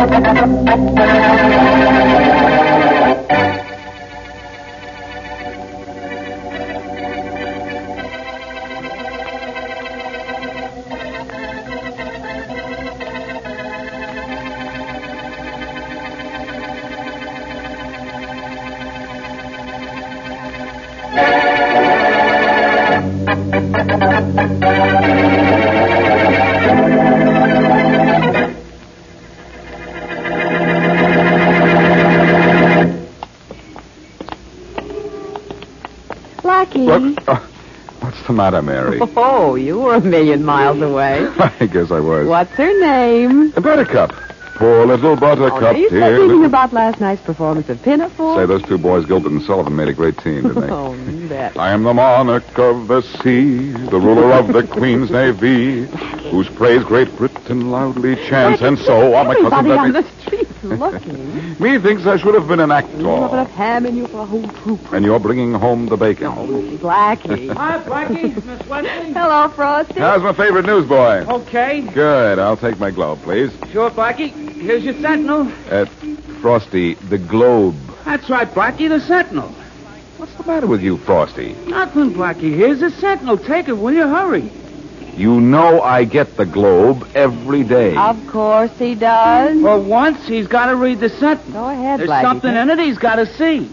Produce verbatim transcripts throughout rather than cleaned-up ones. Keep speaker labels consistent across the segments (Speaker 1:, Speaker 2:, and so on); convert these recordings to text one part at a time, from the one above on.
Speaker 1: Look, uh, what's the matter, Mary?
Speaker 2: Oh, you were a million miles away.
Speaker 1: I guess I was.
Speaker 2: What's her name?
Speaker 1: Buttercup. Poor little Buttercup.
Speaker 2: Oh, are you still
Speaker 1: dear
Speaker 2: thinking
Speaker 1: little...
Speaker 2: about last night's performance of Pinafore?
Speaker 1: Say, those two boys, Gilbert and Sullivan, made a great team, didn't they?
Speaker 2: Oh, you bet.
Speaker 1: I am the monarch of the sea, the ruler of the Queen's Navy, whose praise Great Britain loudly chants, and so on my cousin
Speaker 2: Everybody on
Speaker 1: Bevy.
Speaker 2: the street's looking.
Speaker 1: Methinks I should have been an actor.
Speaker 2: You have enough ham in you for a whole troop.
Speaker 1: And you're bringing home the bacon.
Speaker 2: Oh, Blackie.
Speaker 3: Hi, Blackie. Miss Wesley.
Speaker 2: Hello, Frosty.
Speaker 1: How's my favorite newsboy?
Speaker 3: Okay.
Speaker 1: Good. I'll take my glove, please.
Speaker 3: Sure, Blackie. Here's your Sentinel.
Speaker 1: Uh, Frosty, the Globe.
Speaker 3: That's right, Blackie, the Sentinel.
Speaker 1: What's the matter with you, Frosty?
Speaker 3: Nothing, Blackie. Here's the Sentinel. Take it, will you? Hurry.
Speaker 1: You know I get the Globe every day.
Speaker 2: Of course he does.
Speaker 3: For once, he's got to read the Sentinel.
Speaker 2: Go ahead,
Speaker 3: There's
Speaker 2: Blackie.
Speaker 3: something in it he's got to see.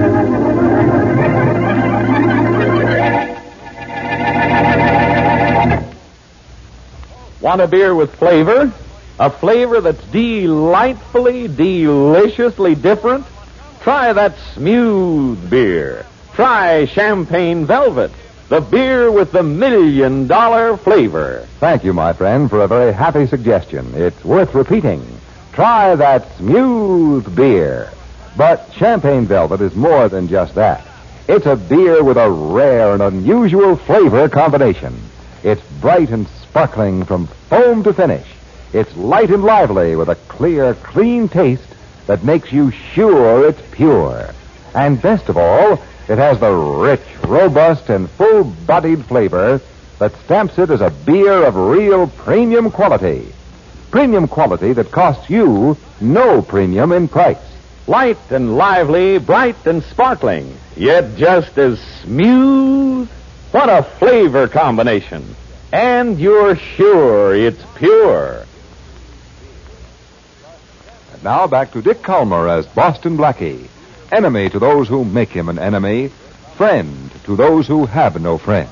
Speaker 4: Want a beer with flavor? A flavor that's delightfully, deliciously different? Try that smooth beer. Try Champagne Velvet, the beer with the million dollar flavor.
Speaker 5: Thank you, my friend, for a very happy suggestion. It's worth repeating. Try that smooth beer. But Champagne Velvet is more than just that. It's a beer with a rare and unusual flavor combination. It's bright and sparkling from foam to finish. It's light and lively with a clear, clean taste that makes you sure it's pure. And best of all, it has the rich, robust, and full-bodied flavor that stamps it as a beer of real premium quality. Premium quality that costs you no premium in price.
Speaker 4: Light and lively, bright and sparkling, yet just as smooth. What a flavor combination. And you're sure it's pure.
Speaker 5: And now back to Dick Calmer as Boston Blackie. Enemy to those who make him an enemy. Friend to those who have no friend.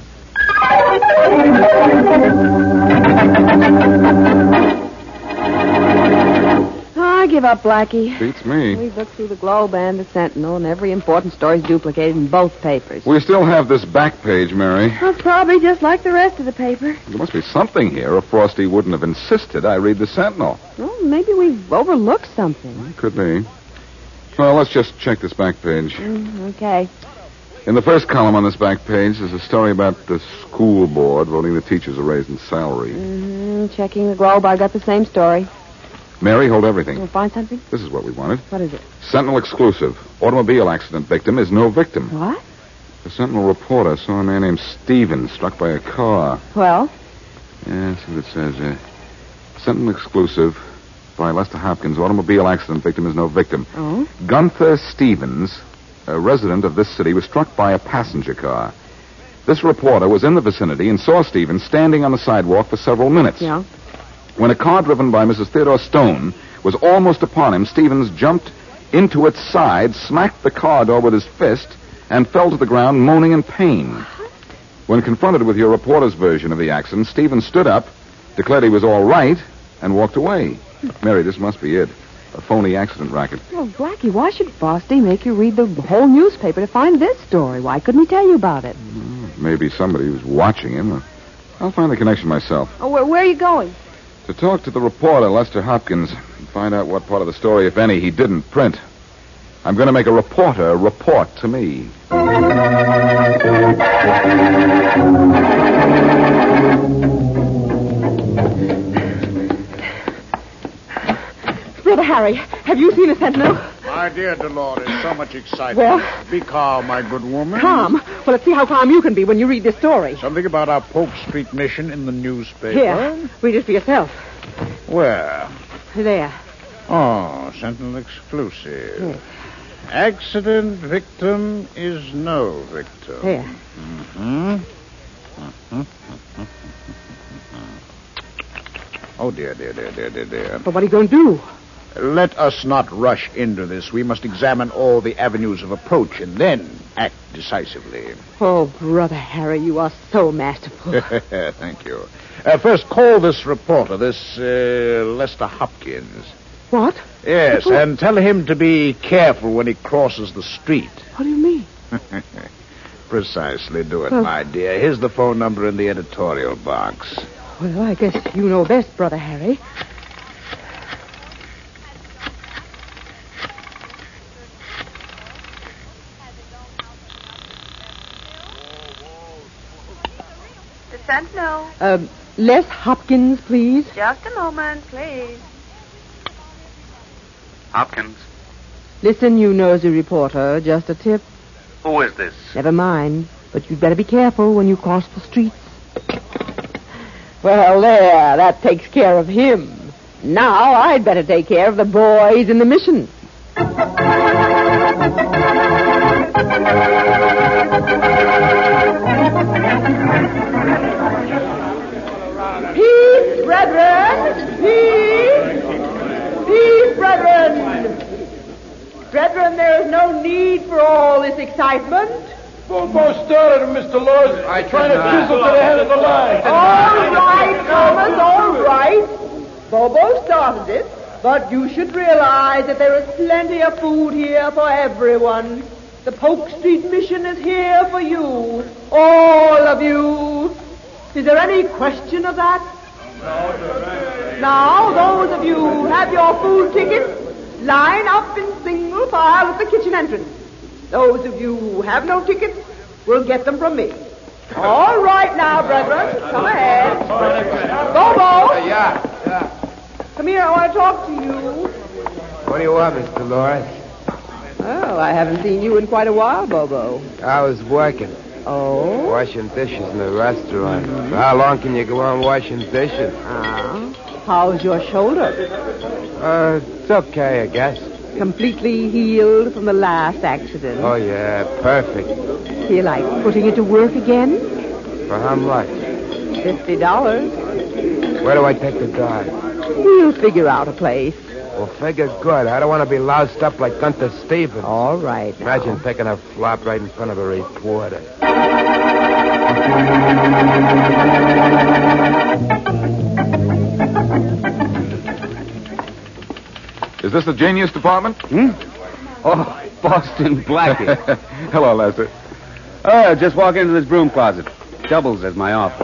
Speaker 2: I give up, Blackie.
Speaker 1: Beats me.
Speaker 2: We've looked through the Globe and the Sentinel, and every important story's duplicated in both papers.
Speaker 1: We still have this back page, Mary.
Speaker 2: Well, probably just like the rest of the paper.
Speaker 1: There must be something here, or Frosty wouldn't have insisted I read the Sentinel.
Speaker 2: Well, maybe we've overlooked something.
Speaker 1: Could be. Well, let's just check this back page.
Speaker 2: Mm, okay.
Speaker 1: In the first column on this back page, there's a story about the school board voting the teachers a raise in salary.
Speaker 2: Mm, checking the Globe, I got the same story.
Speaker 1: Mary, hold everything.
Speaker 2: You'll find something?
Speaker 1: This is what we wanted.
Speaker 2: What is it?
Speaker 1: Sentinel exclusive. Automobile accident victim is no victim.
Speaker 2: What?
Speaker 1: The Sentinel reporter saw a man named Stevens struck by a car.
Speaker 2: Well?
Speaker 1: Yeah, that's what it says. Uh, Sentinel exclusive by Lester Hopkins. Automobile accident victim is no victim.
Speaker 2: Oh?
Speaker 1: Gunther Stevens, a resident of this city, was struck by a passenger car. This reporter was in the vicinity and saw Stevens standing on the sidewalk for several minutes.
Speaker 2: Yeah.
Speaker 1: When a car driven by Missus Theodore Stone was almost upon him, Stevens jumped into its side, smacked the car door with his fist, and fell to the ground moaning in pain. When confronted with your reporter's version of the accident, Stevens stood up, declared he was all right, and walked away. Mary, this must be it. A phony accident racket.
Speaker 2: Well, Blackie, why should Frosty make you read the whole newspaper to find this story? Why couldn't he tell you about it?
Speaker 1: Maybe somebody was watching him. I'll find the connection myself.
Speaker 2: Oh, where, where are you going?
Speaker 1: To talk to the reporter, Lester Hopkins, and find out what part of the story, if any, he didn't print. I'm going to make a reporter report to me.
Speaker 2: Brother Harry, have you seen a Sentinel?
Speaker 6: My dear Dolores, so much excitement.
Speaker 2: Well?
Speaker 6: Be calm, my good woman.
Speaker 2: Calm? Well, let's see how calm you can be when you read this story.
Speaker 6: Something about our Pope Street mission in the newspaper.
Speaker 2: Here, read it for yourself.
Speaker 6: Where?
Speaker 2: There.
Speaker 6: Oh, Sentinel exclusive. Accident victim is no victim.
Speaker 2: Here.
Speaker 6: Mm-hmm. Mm-hmm. Oh, dear, dear, dear, dear, dear, dear.
Speaker 2: But what are you going to do?
Speaker 6: Let us not rush into this. We must examine all the avenues of approach and then act decisively.
Speaker 2: Oh, Brother Harry, you are so masterful.
Speaker 6: Thank you. Uh, first, call this reporter, this uh, Lester Hopkins.
Speaker 2: What?
Speaker 6: Yes,
Speaker 2: Report-
Speaker 6: and tell him to be careful when he crosses the street.
Speaker 2: What do you mean?
Speaker 6: Precisely. Do it,
Speaker 2: Well-
Speaker 6: my dear. Here's the phone number in the editorial box.
Speaker 2: Well, I guess you know best, Brother Harry.
Speaker 7: The Sentinel.
Speaker 2: Uh, Les Hopkins, please.
Speaker 7: Just a moment, please.
Speaker 8: Hopkins.
Speaker 2: Listen, you nosy reporter, just a tip.
Speaker 8: Who is this?
Speaker 2: Never mind, but you'd better be careful when you cross the streets. Well, there, that takes care of him. Now I'd better take care of the boys in the mission. Peace, brethren! Peace! Peace, brethren! Brethren, there is no need for all this excitement.
Speaker 3: Bobo started, Mister Laws. I trying to chisel to the head of the line.
Speaker 2: All right, Thomas, all right. Bobo started it, but you should realize that there is plenty of food here for everyone. The Polk Street Mission is here for you. All of you. Is there any question of that? Now, those of you who have your food tickets, line up in single file at the kitchen entrance. Those of you who have no tickets will get them from me. All right now, brethren. Come ahead. Bobo!
Speaker 9: Yeah, yeah.
Speaker 2: Come here, I want to talk to you.
Speaker 9: What do you want, Mister Lawrence?
Speaker 2: Oh, I haven't seen you in quite a while, Bobo.
Speaker 9: I was working,
Speaker 2: Oh?
Speaker 9: washing dishes in the restaurant. How long can you go on washing dishes?
Speaker 2: Ah. How's your shoulder?
Speaker 9: Uh, it's okay, I guess.
Speaker 2: Completely healed from the last accident.
Speaker 9: Oh, yeah, perfect.
Speaker 2: Feel like putting it to work again?
Speaker 9: For how much?
Speaker 2: Fifty dollars.
Speaker 9: Where do I take the dog?
Speaker 2: We'll figure out a place.
Speaker 9: Well, figure good. I don't want to be loused up like Gunther Stevens.
Speaker 2: All right. now.
Speaker 9: Imagine taking a flop right in front of a reporter.
Speaker 1: Is this the genius department?
Speaker 8: Hmm? Oh, Boston Blackie.
Speaker 1: Hello, Lester.
Speaker 8: Oh, just walk into this broom closet. Doubles as my office.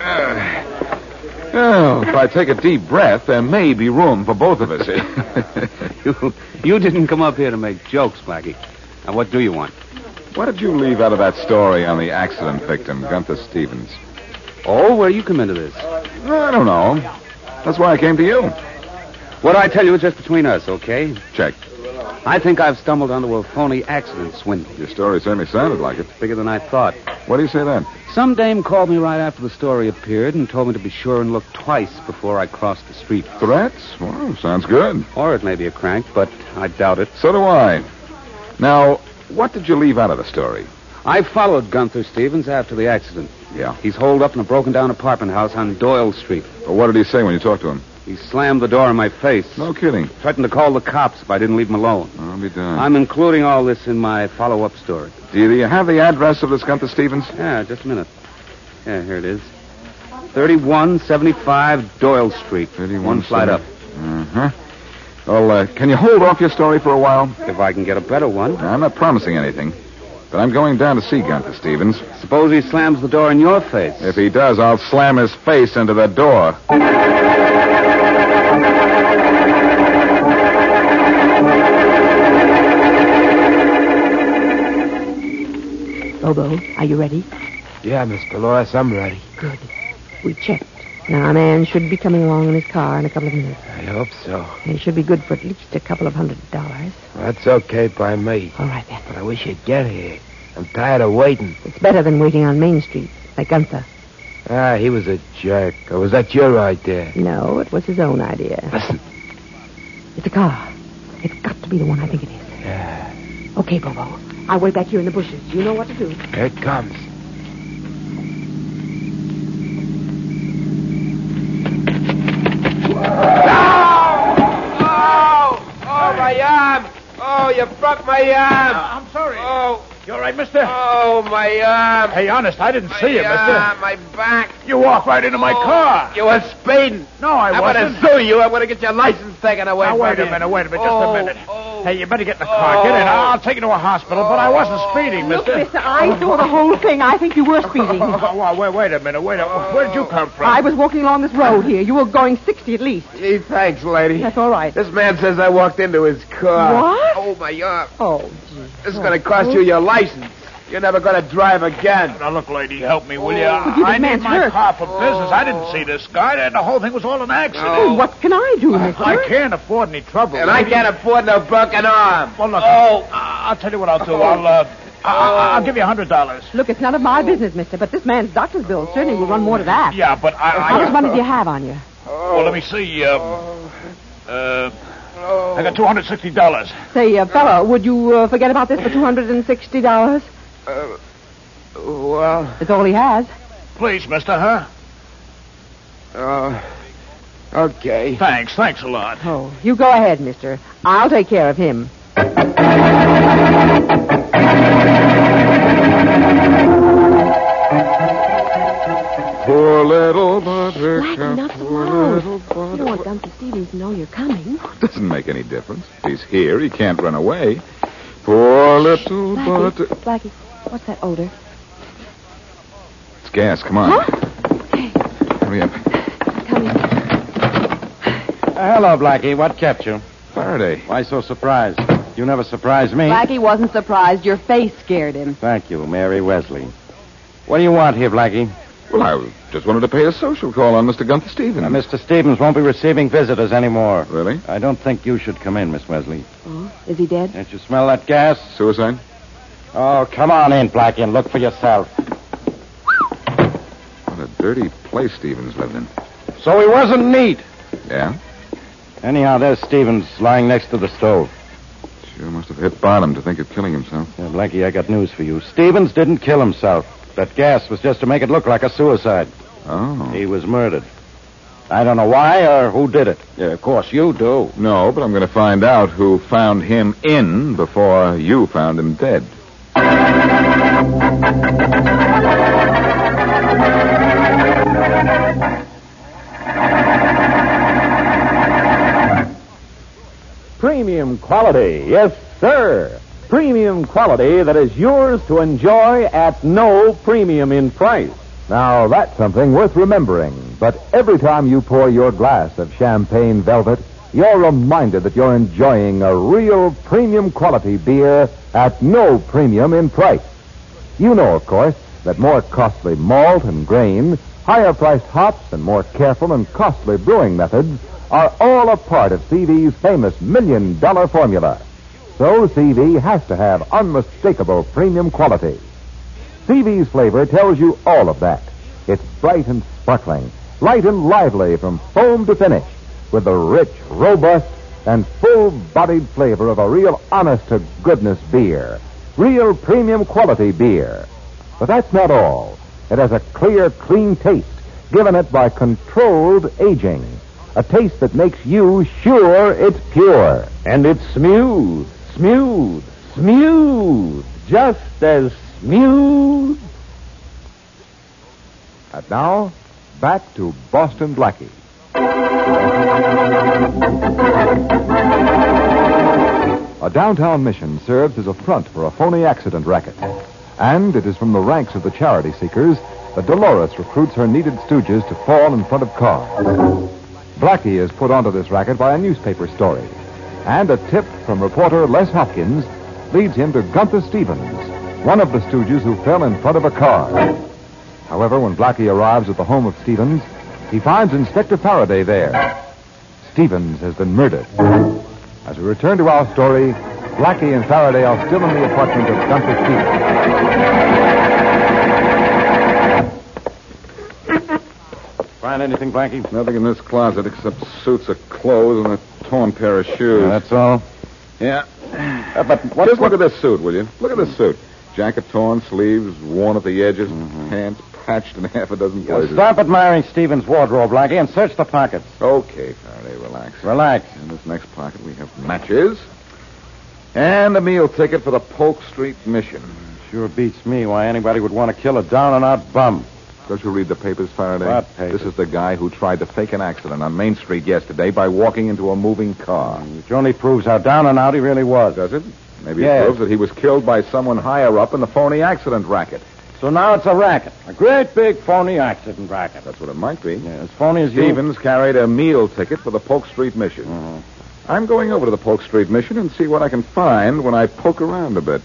Speaker 1: Oh, if I take a deep breath, there may be room for both of us.
Speaker 8: you, you didn't come up here to make jokes, Blackie. Now, what do you want?
Speaker 1: What did you leave out of that story on the accident victim, Gunther Stevens?
Speaker 8: Oh, where you come into this?
Speaker 1: I don't know. That's why I came to you.
Speaker 8: What I tell you is just between us, okay?
Speaker 1: Check.
Speaker 8: I think I've stumbled onto a phony accident swindle.
Speaker 1: Your story certainly sounded like it.
Speaker 8: Bigger than I thought.
Speaker 1: What do you say then?
Speaker 8: Some dame called me right after the story appeared and told me to be sure and look twice before I crossed the street.
Speaker 1: Threats? Well, sounds good.
Speaker 8: Or it may be a crank, but I doubt it.
Speaker 1: So do I. Now, what did you leave out of the story?
Speaker 8: I followed Gunther Stevens after the accident.
Speaker 1: Yeah.
Speaker 8: He's holed up in a broken-down apartment house on Doyle Street.
Speaker 1: Well, what did he say when you talked to him?
Speaker 8: He slammed the door in my face.
Speaker 1: No kidding.
Speaker 8: Threatened to call the cops if I didn't leave him alone.
Speaker 1: I'll be darned.
Speaker 8: I'm including all this in my follow-up story.
Speaker 1: Do you have the address of this Gunther Stevens?
Speaker 8: Yeah, just a minute. Yeah, here it is. thirty-one seventy-five Doyle Street. One flight up.
Speaker 1: Uh-huh. Well, uh, can you hold off your story for a while?
Speaker 8: If I can get a better one.
Speaker 1: I'm not promising anything. But I'm going down to see Gunther Stevens.
Speaker 8: Suppose he slams the door in your face.
Speaker 1: If he does, I'll slam his face into the door.
Speaker 2: Bobo, are you ready?
Speaker 9: Yeah, Miss Dolores, I'm ready.
Speaker 2: Good. We checked. Now, a man should be coming along in his car in a couple of minutes.
Speaker 9: I hope so.
Speaker 2: He should be good for at least a couple of hundred dollars.
Speaker 9: That's okay by me.
Speaker 2: All right, then.
Speaker 9: But I wish you'd get here. I'm tired of waiting.
Speaker 2: It's better than waiting on Main Street, like Gunther.
Speaker 9: Ah, he was a jerk. Or was that your idea?
Speaker 2: No, it was his own idea.
Speaker 9: Listen.
Speaker 2: It's
Speaker 10: It's a car. It's got to be the one I think it is.
Speaker 9: Yeah.
Speaker 10: Okay, Bobo. I'll wait back here in the bushes. You know what to do.
Speaker 9: Here it comes. My arm! Oh, you broke my arm!
Speaker 6: Uh, I'm sorry.
Speaker 9: Oh.
Speaker 6: You all right, mister?
Speaker 9: Oh, my arm!
Speaker 6: Hey, honest, I didn't
Speaker 9: my
Speaker 6: see you, mister.
Speaker 9: Arm, my back!
Speaker 6: You walked right into my
Speaker 9: oh,
Speaker 6: car.
Speaker 9: You were speeding.
Speaker 6: No, I
Speaker 9: I'm
Speaker 6: wasn't.
Speaker 9: I'm going to sue you. I'm going to get your license taken away
Speaker 6: Now,
Speaker 9: from
Speaker 6: wait
Speaker 9: you.
Speaker 6: a minute, wait a minute, just
Speaker 9: oh,
Speaker 6: a minute.
Speaker 9: Oh.
Speaker 6: Hey, you better get in the car.
Speaker 9: Oh.
Speaker 6: Get in. I'll take you to a hospital, but I wasn't speeding,
Speaker 10: Look,
Speaker 6: mister.
Speaker 10: mister, I saw the whole thing. I think you were speeding.
Speaker 6: Oh, well, wait, wait a minute, wait a minute. Where did you come from?
Speaker 10: I was walking along this road here. You were going sixty at least.
Speaker 9: Gee, thanks, lady.
Speaker 10: That's all right.
Speaker 9: This man says I walked into his car.
Speaker 10: What?
Speaker 9: Oh, my arm.
Speaker 10: Oh, gee.
Speaker 9: This is going to cost you your license. You're never going to drive again.
Speaker 6: Now, look, lady, help me, will you?
Speaker 10: But you,
Speaker 6: I
Speaker 10: this
Speaker 6: need
Speaker 10: man's
Speaker 6: my
Speaker 10: hurt.
Speaker 6: car for business. I didn't see this guy. The whole thing was all an accident.
Speaker 10: Oh, what can I do, mister?
Speaker 6: I can't afford any trouble.
Speaker 9: And I
Speaker 6: lady.
Speaker 9: can't afford no broken arm.
Speaker 6: Well, look,
Speaker 9: Oh.
Speaker 6: I'll tell you what I'll do. I'll, uh, I'll, I'll give you a hundred dollars.
Speaker 10: Look, it's none of my business, mister, but this man's doctor's bill certainly will run more to that.
Speaker 6: Yeah, but I...
Speaker 10: How
Speaker 6: I
Speaker 10: much money do you have on you?
Speaker 6: Well, let me see. Um, uh, I got two hundred sixty dollars.
Speaker 10: Say, uh, fella, would you uh, forget about this for two hundred sixty dollars?
Speaker 9: Uh, well...
Speaker 10: It's all he has.
Speaker 6: Please, mister, huh?
Speaker 9: Uh, okay.
Speaker 6: Thanks, thanks a lot.
Speaker 10: Oh, you go ahead, mister. I'll take care of him.
Speaker 1: Poor little buttercup.
Speaker 10: Blackie, not so
Speaker 1: poor
Speaker 10: loud.
Speaker 1: little
Speaker 10: You don't want
Speaker 1: buttercup.
Speaker 10: Gumpy Stevens to know you're coming.
Speaker 1: Doesn't make any difference. He's here. He can't run away. Poor little butter.
Speaker 10: Blackie, Blackie, what's that odor?
Speaker 1: It's gas. Come on.
Speaker 10: Huh? Okay,
Speaker 1: Hurry up.
Speaker 10: come in.
Speaker 4: Uh, hello, Blackie. What kept you?
Speaker 1: Faraday.
Speaker 4: Why so surprised? You never surprised me.
Speaker 10: Blackie wasn't surprised. Your face scared him.
Speaker 4: Thank you, Mary Wesley. What do you want here, Blackie?
Speaker 1: Well, I just wanted to pay a social call on Mister Gunther Stevens.
Speaker 4: Uh, Mister Stevens won't be receiving visitors anymore.
Speaker 1: Really?
Speaker 4: I don't think you should come in, Miss Wesley.
Speaker 10: Oh, is he dead?
Speaker 4: Can't you smell that gas?
Speaker 1: Suicide?
Speaker 4: Oh, come on in, Blackie, and look for yourself.
Speaker 1: What a dirty place Stevens lived in.
Speaker 4: So he wasn't neat.
Speaker 1: Yeah?
Speaker 4: Anyhow, there's Stevens lying next to the stove.
Speaker 1: Sure must have hit bottom to think of killing himself.
Speaker 4: Yeah, Blackie, I got news for you. Stevens didn't kill himself. That gas was just to make it look like a suicide.
Speaker 1: Oh.
Speaker 4: He was murdered. I don't know why or who did it. Yeah, of course, you do.
Speaker 1: No, but I'm going to find out who found him in before you found him dead.
Speaker 4: Premium quality, yes, sir. Premium quality that is yours to enjoy at no premium in price.
Speaker 5: Now, that's something worth remembering. But every time you pour your glass of champagne velvet, you're reminded that you're enjoying a real premium quality beer at no premium in price. You know, of course, that more costly malt and grain, higher priced hops, and more careful and costly brewing methods are all a part of C V's famous million dollar formula. So C V has to have unmistakable premium quality. C V's flavor tells you all of that. It's bright and sparkling, light and lively from foam to finish, with the rich, robust, and full-bodied flavor of a real honest-to-goodness beer. Real premium quality beer. But that's not all. It has a clear, clean taste, given it by controlled aging. A taste that makes you sure it's pure.
Speaker 4: And it's smooth, smooth, smooth. Just as smooth.
Speaker 5: And now, back to Boston Blackie. A downtown mission serves as a front for a phony accident racket. And it is from the ranks of the charity seekers that Dolores recruits her needed stooges to fall in front of cars. Blackie is put onto this racket by a newspaper story. And a tip from reporter Les Hopkins leads him to Gunther Stevens, one of the stooges who fell in front of a car. However, when Blackie arrives at the home of Stevens, he finds Inspector Faraday there. Stevens has been murdered. As we return to our story, Blackie and Faraday are still in the apartment of Gunther Stevens.
Speaker 4: Find anything, Blackie?
Speaker 1: Nothing in this closet except suits of clothes and a torn pair of shoes.
Speaker 5: Yeah, that's all.
Speaker 1: Yeah.
Speaker 5: Uh, but what
Speaker 1: Just look at this suit, will you? Look at this suit. Jacket torn, sleeves worn at the edges,
Speaker 5: Mm-hmm.
Speaker 1: pants patched in half a dozen
Speaker 5: Now,
Speaker 1: places.
Speaker 5: stop admiring Stevens' wardrobe, Blackie, and search the pockets.
Speaker 1: Okay, Faraday, relax.
Speaker 5: Relax.
Speaker 1: In this next pocket, we have matches and a meal ticket for the Polk Street Mission.
Speaker 5: Sure beats me why anybody would want to kill a down-and-out bum.
Speaker 1: Don't you read the papers, Faraday?
Speaker 5: What papers?
Speaker 1: This is the guy who tried to fake an accident on Main Street yesterday by walking into a moving car.
Speaker 5: Which only proves how down-and-out he really was.
Speaker 1: Does it? Maybe
Speaker 5: Yes.
Speaker 1: it proves that he was killed by someone higher up in the phony accident racket.
Speaker 5: So now it's a racket. A great big phony accident racket.
Speaker 1: That's what it might be.
Speaker 5: Yeah, as phony as you...
Speaker 1: Stevens carried a meal ticket for the Polk Street Mission.
Speaker 5: Mhm.
Speaker 1: I'm going over to the Polk Street Mission and see what I can find when I poke around a bit.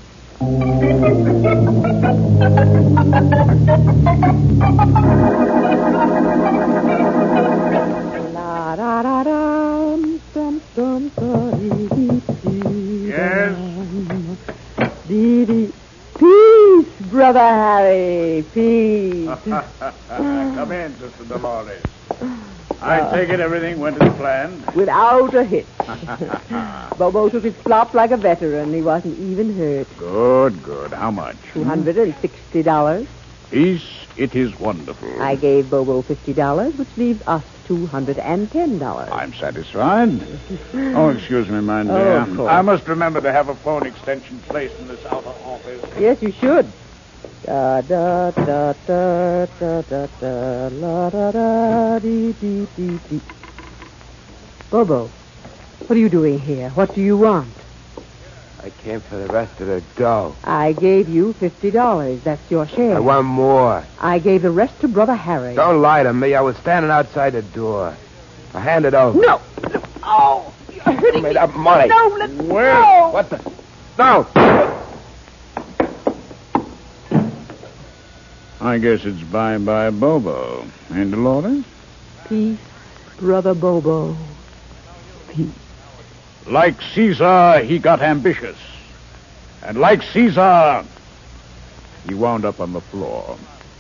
Speaker 10: La da da dum dum dum da dee dee dee.
Speaker 3: Yes?
Speaker 10: Dee dee. Peace, Brother Harry. Peace.
Speaker 3: Come in, Sister Dolores. I take it everything went as planned.
Speaker 10: Without a hitch. Bobo took his flop like a veteran. He wasn't even hurt.
Speaker 3: Good, good. How much?
Speaker 10: Two hundred and sixty dollars.
Speaker 3: Peace, it is wonderful.
Speaker 10: I gave Bobo fifty dollars, which leaves us two hundred and ten dollars.
Speaker 3: I'm satisfied. Oh, excuse me, my dear.
Speaker 10: Oh, of course.
Speaker 3: I must remember to have a phone extension placed in this outer office.
Speaker 10: Yes, you should. Da da da da da da da la da da dee dee dee dee. Bobo, what are you doing here? What do you want?
Speaker 9: I came for the rest of the dough.
Speaker 10: I gave you fifty dollars. That's your share.
Speaker 9: I want more.
Speaker 10: I gave the rest to Brother Harry.
Speaker 9: Don't lie to me. I was standing outside the door. I hand it over.
Speaker 10: No. Oh, you're hurting
Speaker 9: Give me
Speaker 10: me.
Speaker 9: that money.
Speaker 10: No, let
Speaker 3: Where?
Speaker 10: go.
Speaker 9: What the? No.
Speaker 3: I guess it's bye-bye Bobo. And Dolores?
Speaker 10: Peace, Brother Bobo. Peace.
Speaker 3: Like Caesar, he got ambitious. And like Caesar, he wound up on the floor.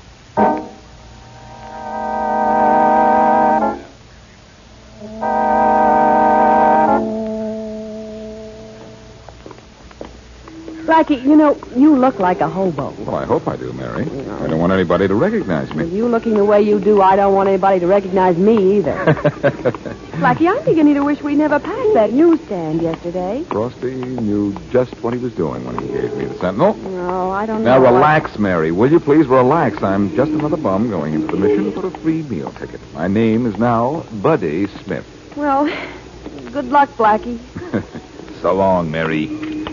Speaker 10: Blackie, you know, you look like a hobo.
Speaker 1: Well, I hope I do, Mary. I don't want anybody to recognize me.
Speaker 10: You looking the way you do, I don't want anybody to recognize me either. Blackie, I'm beginning to wish we never passed that newsstand yesterday.
Speaker 1: Frosty knew just what he was doing when he gave me the Sentinel.
Speaker 10: No, I don't
Speaker 1: Now,
Speaker 10: know.
Speaker 1: relax, Mary. Will you please relax? I'm just another bum going into the mission for a free meal ticket. My name is now Buddy Smith.
Speaker 10: Well, good luck, Blackie.
Speaker 1: So long, Mary.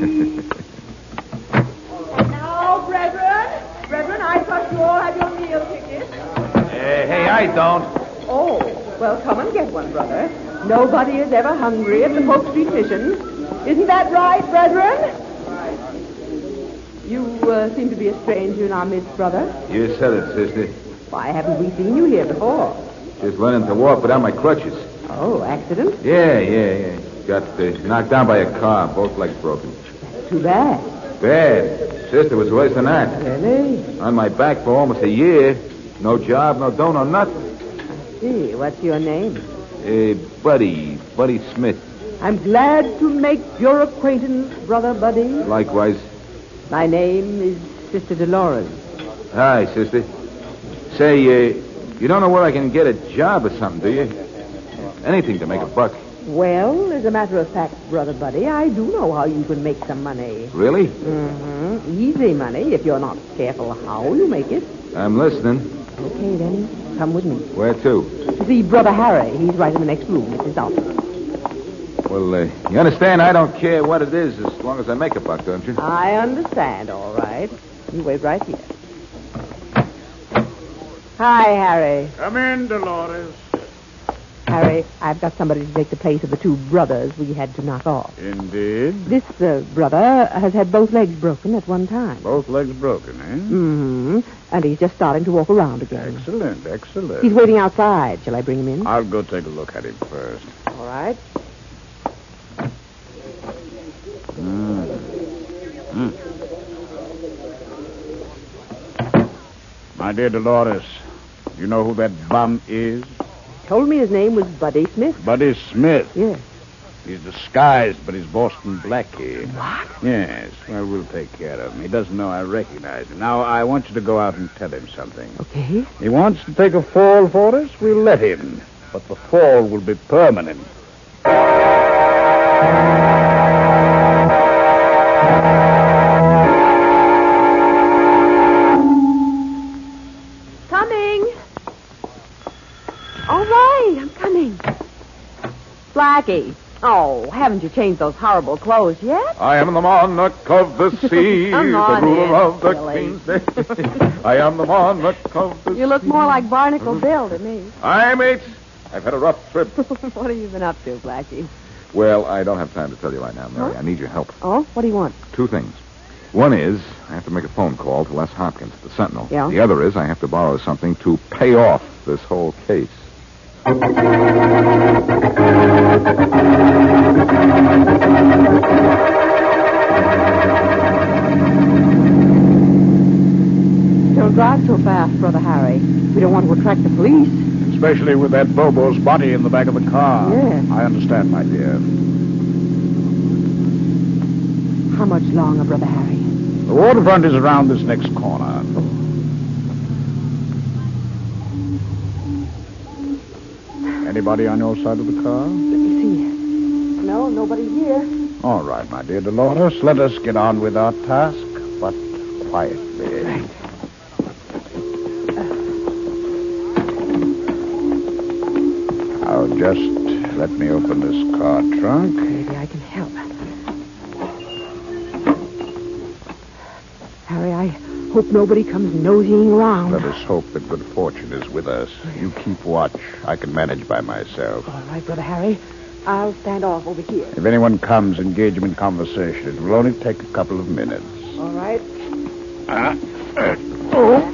Speaker 2: Now, brethren, brethren, I trust you all have your meal tickets.
Speaker 9: hey, I don't.
Speaker 2: Oh, well, come and get one, brother. Nobody is ever hungry at the Polk Street Mission. Isn't that right, brethren? You uh, seem to be a stranger in our midst, brother.
Speaker 1: You said it, sister.
Speaker 2: Why haven't we seen you here before?
Speaker 1: Just learning to walk without my crutches.
Speaker 2: Oh, accident?
Speaker 1: Yeah, yeah, yeah. Got uh, knocked down by a car, both legs broken.
Speaker 2: Too bad.
Speaker 1: Bad. Sister was worse than that.
Speaker 2: Really?
Speaker 1: On my back for almost a year. No job, no dough, no nothing.
Speaker 2: See, what's your name?
Speaker 1: Uh, Buddy, Buddy Smith.
Speaker 2: I'm glad to make your acquaintance, Brother Buddy.
Speaker 1: Likewise.
Speaker 2: My name is Sister Dolores.
Speaker 1: Hi, sister. Say, uh, you don't know where I can get a job or something, do you? Anything to make a buck.
Speaker 2: Well, as a matter of fact, Brother Buddy, I do know how you can make some money.
Speaker 1: Really?
Speaker 2: Mm-hmm. Easy money, if you're not careful how you make it.
Speaker 1: I'm listening.
Speaker 2: Okay, then, come with me.
Speaker 1: Where to?
Speaker 2: To see Brother Harry. He's right in the next room. It's his office.
Speaker 1: Well, uh, you understand, I don't care what it is as long as I make a buck, don't you?
Speaker 2: I understand, all right. You wait right here. Hi, Harry.
Speaker 3: Come in, Dolores.
Speaker 2: Harry, I've got somebody to take the place of the two brothers we had to knock off.
Speaker 3: Indeed.
Speaker 2: This uh, brother has had both legs broken at one time.
Speaker 3: Both legs broken, eh?
Speaker 2: Mm-hmm. And he's just starting to walk around again.
Speaker 3: Excellent, excellent.
Speaker 2: He's waiting outside. Shall I bring him in?
Speaker 3: I'll go take a look at him first.
Speaker 2: All right.
Speaker 3: Mm. Mm. My dear Dolores, you know who that bum is?
Speaker 2: Told me his name was Buddy Smith.
Speaker 3: Buddy Smith.
Speaker 2: Yes.
Speaker 3: He's disguised, but he's Boston Blackie.
Speaker 10: What?
Speaker 3: Yes. Well, we'll take care of him. He doesn't know I recognize him. Now, I want you to go out and tell him something.
Speaker 10: Okay.
Speaker 3: He wants to take a fall for us. We'll let him. But the fall will be permanent.
Speaker 10: Coming. All right, I'm coming. Blackie. Oh, haven't you changed those horrible clothes yet?
Speaker 1: I am the monarch of the sea,
Speaker 10: Come
Speaker 1: the
Speaker 10: on
Speaker 1: ruler
Speaker 10: in,
Speaker 1: of the
Speaker 10: silly.
Speaker 1: king's day. I am the monarch of the sea.
Speaker 10: You look more like Barnacle Bill to me.
Speaker 1: Hi, mate. I've had a rough trip.
Speaker 10: What have you been up to, Blackie?
Speaker 1: Well, I don't have time to tell you right now, Mary.
Speaker 10: Huh?
Speaker 1: I need your help.
Speaker 10: Oh, what do you want?
Speaker 1: Two things. One is I have to make a phone call to Les Hopkins, the Sentinel.
Speaker 10: Yeah?
Speaker 1: The other is I have to borrow something to pay off this whole case.
Speaker 10: Don't drive so fast, Brother Harry. We don't want to attract the police.
Speaker 3: Especially with that Bobo's body in the back of the car.
Speaker 10: Yes.
Speaker 3: I understand, my dear.
Speaker 10: How much longer, Brother Harry?
Speaker 3: The waterfront is around this next corner. Anybody on your side of the car?
Speaker 10: Let me see. No, nobody here.
Speaker 3: All right, my dear Dolores. Let us get on with our task, but quietly.
Speaker 10: Right.
Speaker 3: Now, just let me open this car trunk.
Speaker 10: Maybe I can help. Harry, I hope nobody comes nosying around.
Speaker 3: Let us hope that good fortune is with us. You keep watch. I can manage by myself.
Speaker 10: All right, Brother Harry. I'll stand off over here.
Speaker 3: If anyone comes, engage him in conversation. It will only take a couple of minutes.
Speaker 10: All right.
Speaker 3: Uh, uh, oh.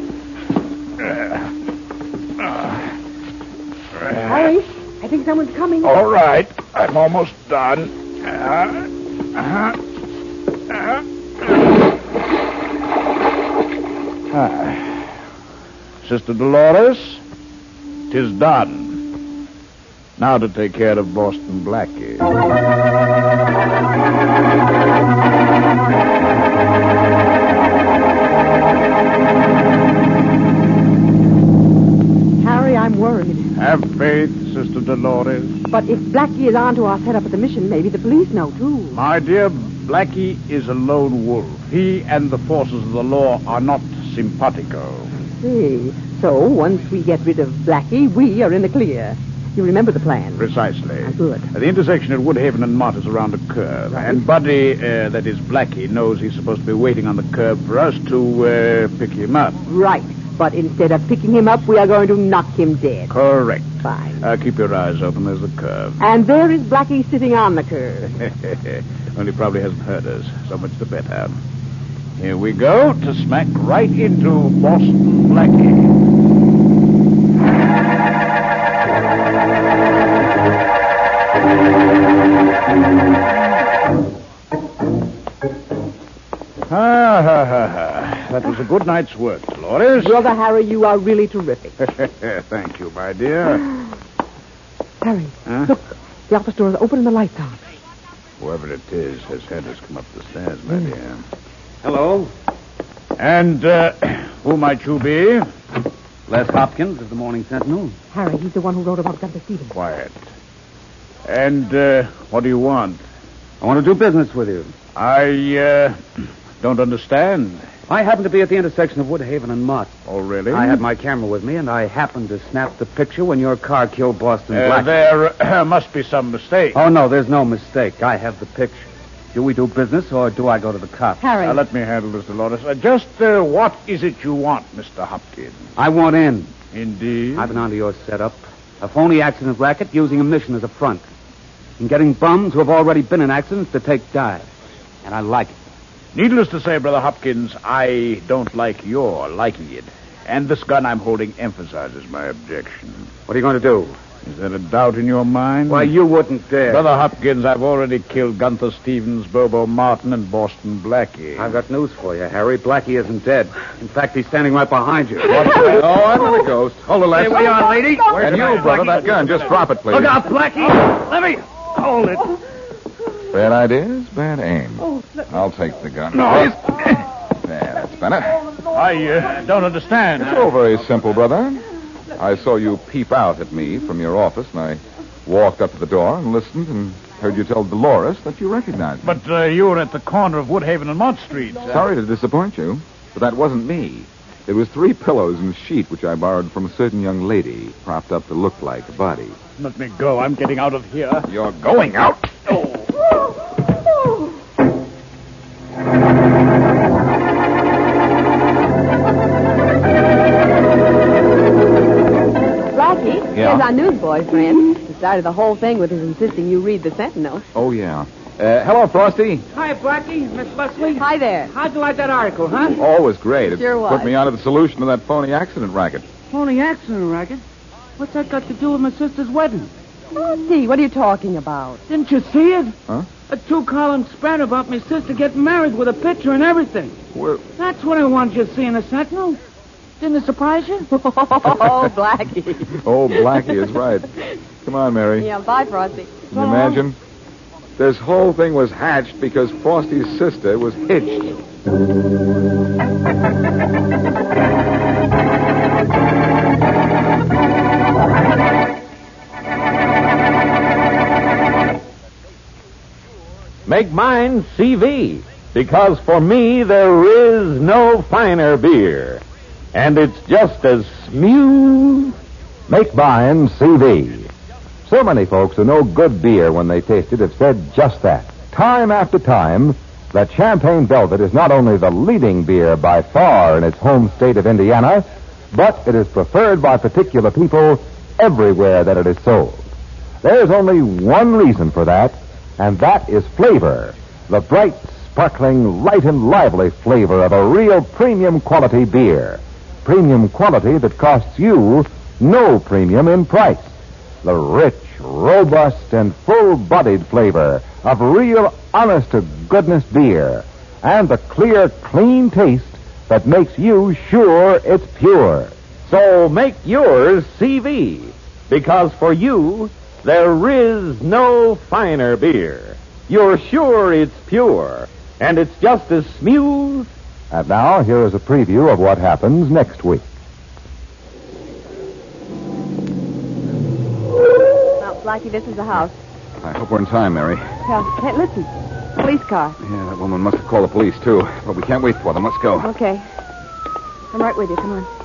Speaker 10: Harry, I think someone's coming.
Speaker 3: All right. I'm almost done. Uh, uh, uh, uh. Sister Dolores, 'tis done. Now to take care of Boston Blackie.
Speaker 10: Harry, I'm worried.
Speaker 3: Have faith, Sister Dolores.
Speaker 10: But if Blackie is on to our setup at the mission, maybe the police know, too.
Speaker 3: My dear, Blackie is a lone wolf. He and the forces of the law are not simpatico.
Speaker 10: See. So, once we get rid of Blackie, we are in the clear. You remember the plan?
Speaker 3: Precisely.
Speaker 10: Ah, good.
Speaker 3: Uh, the intersection at Woodhaven and Mott is around a curve.
Speaker 10: Right.
Speaker 3: And Buddy, uh, that is Blackie, knows he's supposed to be waiting on the curb for us to uh, pick him up.
Speaker 10: Right. But instead of picking him up, we are going to knock him dead.
Speaker 3: Correct.
Speaker 10: Fine.
Speaker 3: Uh, keep your eyes open. There's the curve.
Speaker 10: And there is Blackie sitting on the curve.
Speaker 3: Only probably hasn't heard us. So much the better. Here we go to smack right into Boston Blackie. Ah, ha, ha, ha. That was a good night's work, Dolores.
Speaker 10: Brother Harry, you are really terrific.
Speaker 3: Thank you, my dear.
Speaker 10: Harry,
Speaker 3: Huh?
Speaker 10: look. The office door is open and the light's on.
Speaker 3: Whoever it is has had us come up the stairs, my dear.
Speaker 8: Hello.
Speaker 3: And uh, who might you be?
Speaker 8: Les Hopkins of the Morning Sentinel.
Speaker 10: Harry, he's the one who wrote about Gunther Stevens.
Speaker 3: Quiet. And uh, what do you want?
Speaker 8: I want to do business with you.
Speaker 3: I uh, don't understand.
Speaker 8: I happened to be at the intersection of Woodhaven and Mott.
Speaker 3: Oh, really?
Speaker 8: I had my camera with me, and I happened to snap the picture when your car killed Boston
Speaker 3: Uh,
Speaker 8: Blackie.
Speaker 3: there uh, must be some mistake.
Speaker 8: Oh, no, there's no mistake. I have the picture. Do we do business, or do I go to the cops?
Speaker 10: Harry.
Speaker 3: Uh, let me handle this, Dolores. Uh, just uh, what is it you want, Mister Hopkins?
Speaker 8: I want in.
Speaker 3: Indeed.
Speaker 8: I've been onto your setup. A phony accident racket using a mission as a front. And getting bums who have already been in accidents to take dives. And I like it.
Speaker 3: Needless to say, Brother Hopkins, I don't like your liking it. And this gun I'm holding emphasizes my objection.
Speaker 8: What are you going to do?
Speaker 3: Is there a doubt in your mind?
Speaker 8: Why, you wouldn't dare.
Speaker 3: Brother Hopkins, I've already killed Gunther Stevens, Bobo Martin, and Boston Blackie.
Speaker 8: I've got news for you, Harry. Blackie isn't dead. In fact, he's standing right behind you.
Speaker 1: What? Oh, I'm the ghost. Hold the last.
Speaker 8: Here we are, lady.
Speaker 1: And you, brother, that gun. Just drop it, please.
Speaker 8: Look out, Blackie. Let me hold it.
Speaker 1: Bad ideas, bad aim.
Speaker 10: Oh, let-
Speaker 1: I'll take the gun.
Speaker 3: No.
Speaker 1: Please. There, that's better.
Speaker 3: I uh, don't understand.
Speaker 1: It's all very simple, brother. I saw you peep out at me from your office, and I walked up to the door and listened and heard you tell Dolores that you recognized me.
Speaker 3: But uh, you were at the corner of Woodhaven and Mott Street.
Speaker 1: Sorry to disappoint you, but that wasn't me. It was three pillows and a sheet which I borrowed from a certain young lady, propped up to look like a body.
Speaker 3: Let me go. I'm getting out of here.
Speaker 1: You're going out?
Speaker 10: Blackie,
Speaker 1: Yeah?
Speaker 10: here's our newsboy friend. He started the whole thing with his insisting you read the Sentinel.
Speaker 1: Oh, yeah. Uh, hello, Frosty.
Speaker 8: Hi, Blackie. Miss Leslie.
Speaker 10: Hi there.
Speaker 8: How'd you like that article, huh?
Speaker 1: Oh, it was great. It
Speaker 10: Sure was.
Speaker 1: put me onto the solution to that phony accident racket.
Speaker 8: Phony accident racket? What's that got to do with my sister's wedding?
Speaker 10: Frosty, what are you talking about?
Speaker 8: Didn't you see it?
Speaker 1: Huh?
Speaker 8: A two-column spread about my sister getting married with a picture and everything.
Speaker 1: Well,
Speaker 8: That's what I wanted you to see in the Sentinel. Didn't it surprise you?
Speaker 10: Oh, Blackie.
Speaker 1: oh, Blackie is right. Come on, Mary.
Speaker 10: Yeah, bye, Frosty.
Speaker 1: Can you imagine? This whole thing was hatched because Frosty's sister was hitched.
Speaker 4: Make mine C V, because for me there is no finer beer. And it's just as smooth.
Speaker 5: Make mine C V. So many folks who know good beer when they taste it have said just that. Time after time, that Champagne Velvet is not only the leading beer by far in its home state of Indiana, but it is preferred by particular people everywhere that it is sold. There's only one reason for that, and that is flavor. The bright, sparkling, light and lively flavor of a real premium quality beer. Premium quality that costs you no premium in price. The rich, robust, and full-bodied flavor of real, honest-to-goodness beer. And the clear, clean taste that makes you sure it's pure.
Speaker 4: So make yours C V, because for you, there is no finer beer. You're sure it's pure, and it's just as smooth.
Speaker 5: And now, here is a preview of what happens next week.
Speaker 10: Now, Blackie, this is the house.
Speaker 1: I hope we're in time, Mary.
Speaker 10: Yeah, hey, listen. Police car.
Speaker 1: Yeah, that woman must have called the police, too. But we can't wait for them. Let's go.
Speaker 10: Okay. I'm right with you. Come on.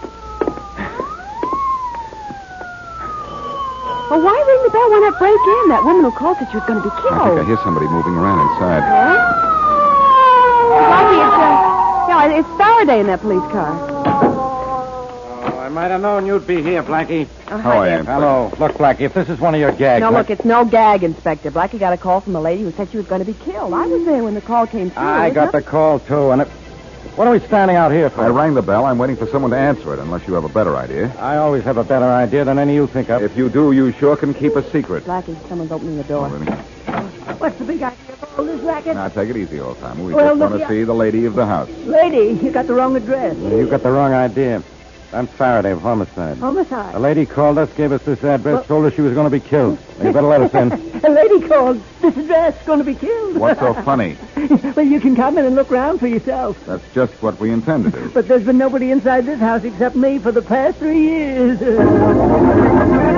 Speaker 10: Well, why ring the bell? Why not break in? That woman who called said she was going to be killed.
Speaker 1: I think I hear somebody moving around inside.
Speaker 10: Yeah? Blackie, it's, uh, yeah, it's Faraday in that police car.
Speaker 8: Oh, I might have known you'd be here, Blackie.
Speaker 10: Oh,
Speaker 1: How are
Speaker 10: hi,
Speaker 1: you?
Speaker 10: there.
Speaker 8: Hello. Look, Blackie, if this is one of your gags...
Speaker 10: No, look, it's no gag, Inspector. Blackie got a call from a lady who said she was going to be killed. I was there when the call came through.
Speaker 8: I got the call, too, and it... What are we standing out here for?
Speaker 1: I rang the bell. I'm waiting for someone to answer it, unless you have a better idea.
Speaker 8: I always have a better idea than any you think of.
Speaker 1: If you do, you sure can keep a secret.
Speaker 10: Blackie, someone's opening the door.
Speaker 1: Oh, really?
Speaker 2: What's the big idea of all this racket?
Speaker 1: Now, take it easy, old timer. We
Speaker 2: Well,
Speaker 1: just
Speaker 2: look
Speaker 1: want to
Speaker 2: here.
Speaker 1: see the lady of the house.
Speaker 2: Lady, you got the wrong address.
Speaker 8: You got the wrong idea. I'm Faraday of Homicide.
Speaker 2: Homicide.
Speaker 8: A lady called us, gave us this address,
Speaker 2: Well-
Speaker 8: told us she was going to be killed. You better let us in.
Speaker 2: A lady called. This address going to be killed.
Speaker 1: What's so funny?
Speaker 2: Well, you can come in and look round for yourself.
Speaker 1: That's just what we intend to do.
Speaker 2: But there's been nobody inside this house except me for the past three years.